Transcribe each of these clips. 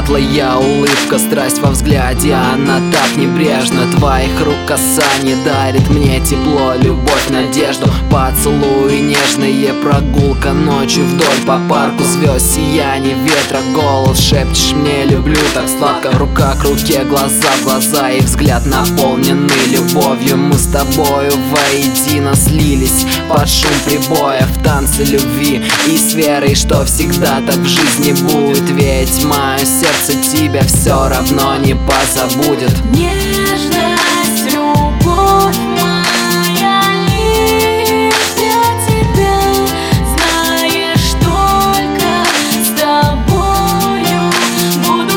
светлая улыбка, страсть во взгляде, она так небрежна. Твоих рук касание дарит мне тепло, любовь, надежду. Поцелуй, нежная прогулка ночью вдоль по парку звезд, сияние ветра, голос шепчешь мне люблю так сладко. Рука к руке, глаза в глаза, и взгляд наполненный любовью. Мы с тобою воедино слились под шум прибоя, в танце любви и с верой, что всегда так в жизни будет. Ведь мое сердце тебя все равно не позабудет. Нежность, любовь моя лишь для тебя. Знаешь, только с тобою буду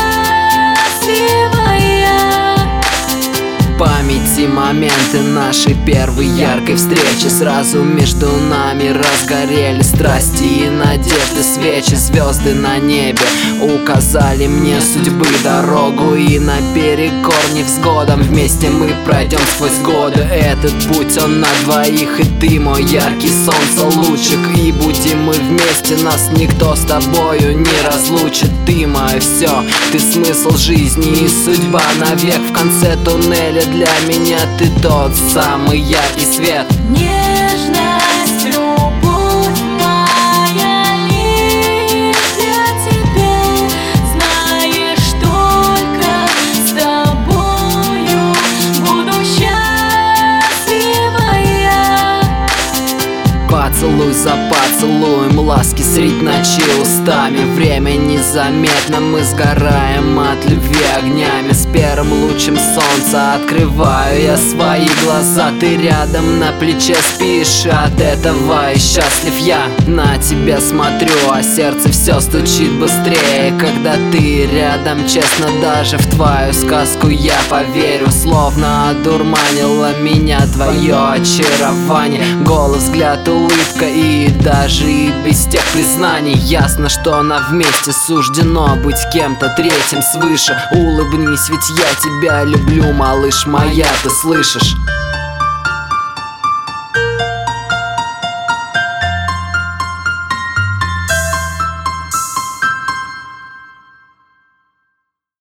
счастлива я. В памяти моменты нашей первой яркой встречи. Сразу между нами разгорели страсти и надежды. Свечи, звезды на небе указали мне судьбы дорогу, и наперекор невзгодам вместе мы пройдем сквозь годы. Этот путь, он на двоих, и ты мой яркий солнце лучик. И будем мы вместе, нас никто с тобою не разлучит. Ты мое все, ты смысл жизни и судьба навек. В конце туннеля для меня ты тот самый яркий свет. Нежность, любовь моя лишь для тебя. Знаешь, только с тобою буду счастлива я. Поцелуй за поцелуем, ласки средь ночи устами. Время незаметно, мы сгораем от любви огнями. С первым лучем солнца открываю я свои глаза. Ты рядом на плече спишь, от этого и счастлив я. На тебя смотрю, а сердце все стучит быстрее. Когда ты рядом, честно, даже в твою сказку я поверю. Словно одурманило меня твое очарование. Голос, взгляд, улыбка, и даже и без тех признаний ясно, что нам вместе суждено быть кем-то третьим свыше. Улыбнись, ведь я тебя люблю, малыш моя, ты слышишь?